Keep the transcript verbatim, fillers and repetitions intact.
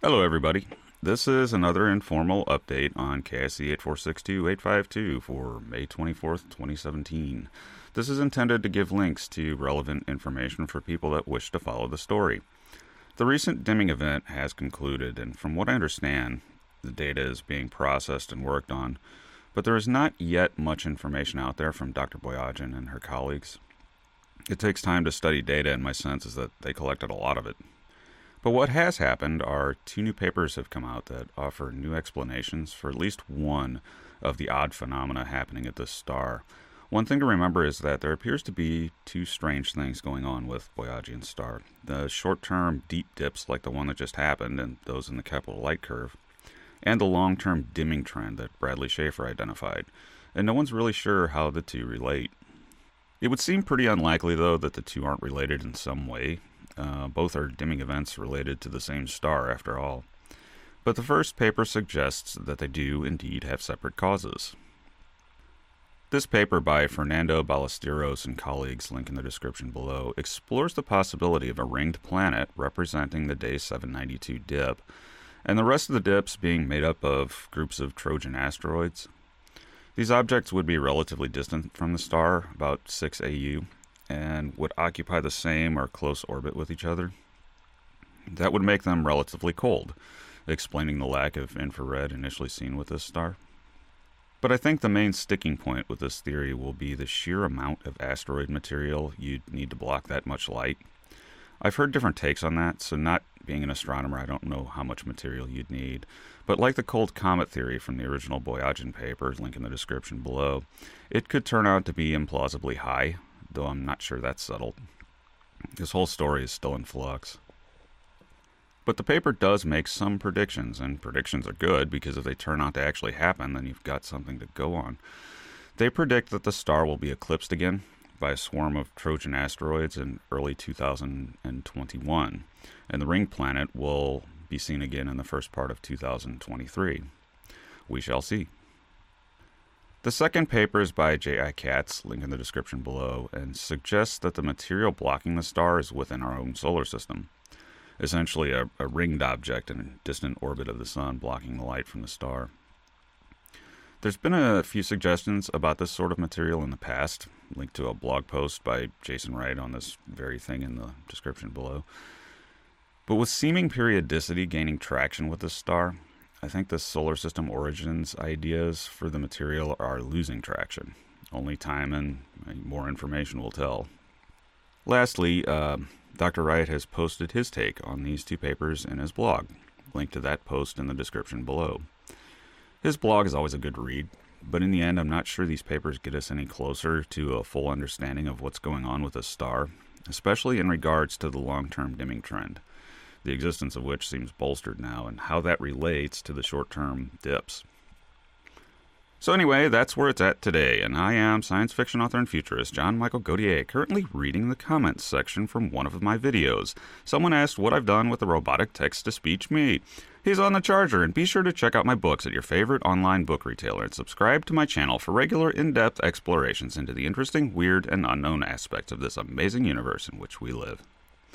Hello, everybody. This is another informal update on K I C eight four six two eight five two for May twenty-fourth, twenty seventeen. This is intended to give links to relevant information for people that wish to follow the story. The recent dimming event has concluded, and from what I understand, the data is being processed and worked on, but there is not yet much information out there from Doctor Boyajian and her colleagues. It takes time to study data, and my sense is that they collected a lot of it. But what has happened are two new papers have come out that offer new explanations for at least one of the odd phenomena happening at this star. One thing to remember is that there appears to be two strange things going on with Boyajian's star. The short-term deep dips like the one that just happened and those in the Kepler light curve, and the long-term dimming trend that Bradley Schaefer identified, and no one's really sure how the two relate. It would seem pretty unlikely, though, that the two aren't related in some way. Uh, both are dimming events related to the same star, after all. But the first paper suggests that they do indeed have separate causes. This paper by Fernando Ballesteros and colleagues, link in the description below, explores the possibility of a ringed planet representing the day seven ninety-two dip, and the rest of the dips being made up of groups of Trojan asteroids. These objects would be relatively distant from the star, about six A U, and would occupy the same or close orbit with each other. That would make them relatively cold, explaining the lack of infrared initially seen with this star. But I think the main sticking point with this theory will be the sheer amount of asteroid material you'd need to block that much light. I've heard different takes on that, so not being an astronomer, I don't know how much material you'd need. But like the cold comet theory from the original Boyajian paper, link in the description below, it could turn out to be implausibly high, though I'm not sure that's settled. This whole story is still in flux. But the paper does make some predictions, and predictions are good because if they turn out to actually happen, then you've got something to go on. They predict that the star will be eclipsed again by a swarm of Trojan asteroids in early two thousand twenty-one, and the ring planet will be seen again in the first part of two thousand twenty-three. We shall see. The second paper is by J I Katz, link in the description below, and suggests that the material blocking the star is within our own solar system, essentially a, a ringed object in a distant orbit of the sun blocking the light from the star. There's been a few suggestions about this sort of material in the past, linked to a blog post by Jason Wright on this very thing in the description below. But with seeming periodicity gaining traction with this star, I think the solar system origins ideas for the material are losing traction. Only time and more information will tell. Lastly, uh, Doctor Wright has posted his take on these two papers in his blog. Link to that post in the description below. His blog is always a good read, but in the end, I'm not sure these papers get us any closer to a full understanding of what's going on with this star, especially in regards to the long-term dimming trend, the existence of which seems bolstered now, and how that relates to the short-term dips. So anyway, that's where it's at today, and I am science fiction author and futurist John Michael Gautier, currently reading the comments section from one of my videos. Someone asked what I've done with the robotic text-to-speech me. He's on the charger, and be sure to check out my books at your favorite online book retailer and subscribe to my channel for regular in-depth explorations into the interesting, weird, and unknown aspects of this amazing universe in which we live.